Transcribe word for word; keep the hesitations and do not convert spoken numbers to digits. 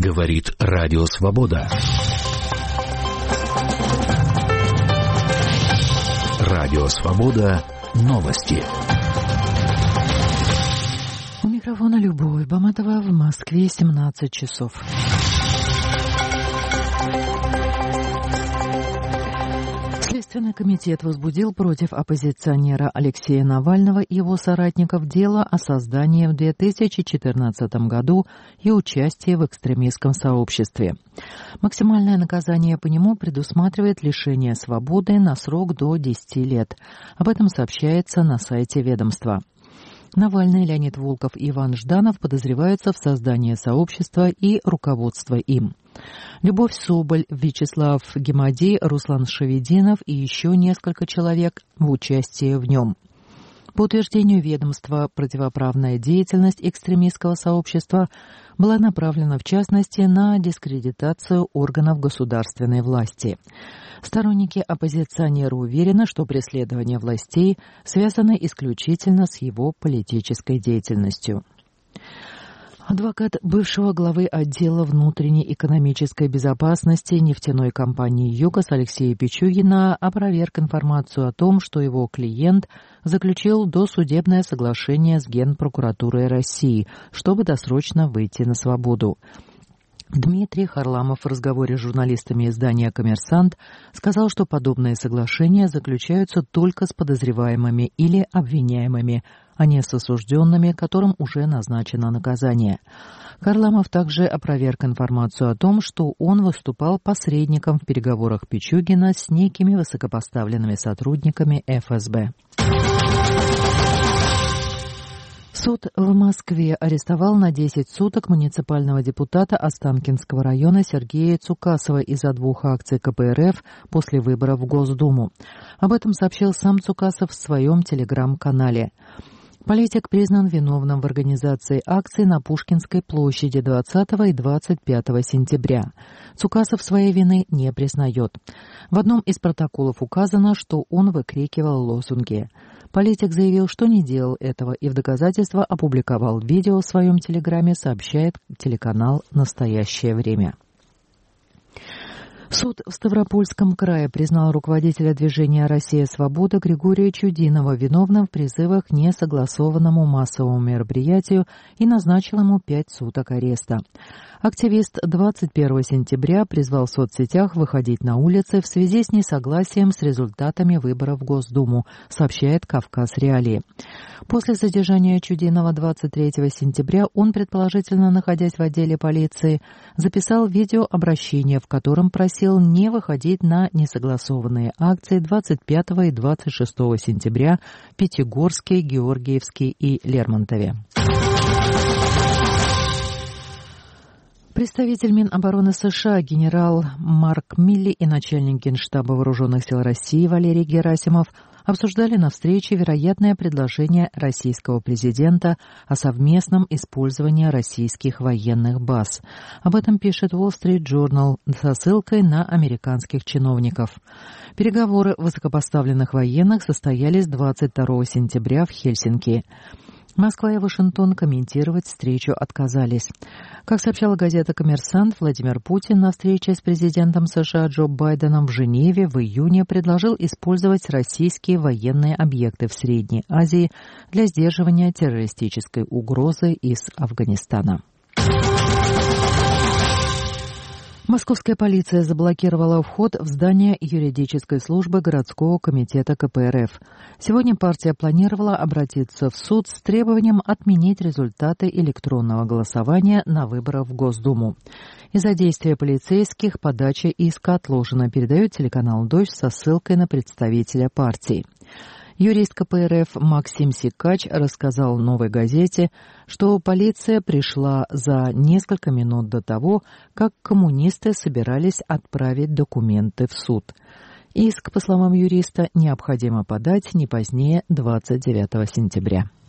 Говорит Радио Свобода. Радио Свобода. Новости. У микрофона Любовь Баматова, в Москве семнадцать часов. Следственный комитет возбудил против оппозиционера Алексея Навального и его соратников дело о создании в две тысячи четырнадцатом году и участии в экстремистском сообществе. Максимальное наказание по нему предусматривает лишение свободы на срок до десяти лет. Об этом сообщается на сайте ведомства. Навальный, Леонид Волков и Иван Жданов подозреваются в создании сообщества и руководства им. Любовь Соболь, Вячеслав Гемади, Руслан Шавединов и еще несколько человек в участии в нем. По утверждению ведомства, противоправная деятельность экстремистского сообщества была направлена в частности на дискредитацию органов государственной власти. Сторонники оппозиционера уверены, что преследование властей связано исключительно с его политической деятельностью. Адвокат бывшего главы отдела внутренней экономической безопасности нефтяной компании «ЮКОС» Алексея Пичугина опроверг информацию о том, что его клиент заключил досудебное соглашение с Генпрокуратурой России, чтобы досрочно выйти на свободу. Дмитрий Харламов в разговоре с журналистами издания «Коммерсант» сказал, что подобные соглашения заключаются только с подозреваемыми или обвиняемыми, а не с осужденными, которым уже назначено наказание. Харламов также опроверг информацию о том, что он выступал посредником в переговорах Пичугина с некими высокопоставленными сотрудниками эф эс бэ. Суд в Москве арестовал на десять суток муниципального депутата Останкинского района Сергея Цукасова из-за двух акций ка пэ эр эф после выборов в Госдуму. Об этом сообщил сам Цукасов в своем телеграм-канале. Политик признан виновным в организации акций на Пушкинской площади двадцатого и двадцать пятого сентября. Цукасов своей вины не признает. В одном из протоколов указано, что он выкрикивал лозунги. Политик заявил, что не делал этого, и в доказательство опубликовал видео в своем телеграме, сообщает телеканал «Настоящее время». Суд в Ставропольском крае признал руководителя движения «Россия. Свобода» Григория Чудинова виновным в призывах к несогласованному массовому мероприятию и назначил ему пять суток ареста. Активист двадцать первого сентября призвал в соцсетях выходить на улицы в связи с несогласием с результатами выборов в Госдуму, сообщает «Кавказ Реалии». После задержания Чудинова двадцать третьего сентября он, предположительно находясь в отделе полиции, записал видеообращение, в котором просил не выходить на несогласованные акции двадцать пятого и двадцать шестого сентября в Пятигорске, Георгиевске и Лермонтове. Представитель Минобороны США генерал Марк Милли и начальник Генштаба Вооруженных сил России Валерий Герасимов обсуждали на встрече вероятное предложение российского президента о совместном использовании российских военных баз. Об этом пишет Wall Street Journal со ссылкой на американских чиновников. Переговоры высокопоставленных военных состоялись двадцать второго сентября в Хельсинки. Москва и Вашингтон комментировать встречу отказались. Как сообщала газета «Коммерсант», Владимир Путин на встрече с президентом США Джо Байденом в Женеве в июне предложил использовать российские военные объекты в Средней Азии для сдерживания террористической угрозы из Афганистана. Московская полиция заблокировала вход в здание юридической службы городского комитета ка пэ эр эф. Сегодня партия планировала обратиться в суд с требованием отменить результаты электронного голосования на выборах в Госдуму. Из-за действия полицейских подача иска отложена, передает телеканал «Дождь» со ссылкой на представителя партии. Юрист ка пэ эр эф Максим Сикач рассказал «Новой газете», что полиция пришла за несколько минут до того, как коммунисты собирались отправить документы в суд. Иск, по словам юриста, необходимо подать не позднее двадцать девятого сентября.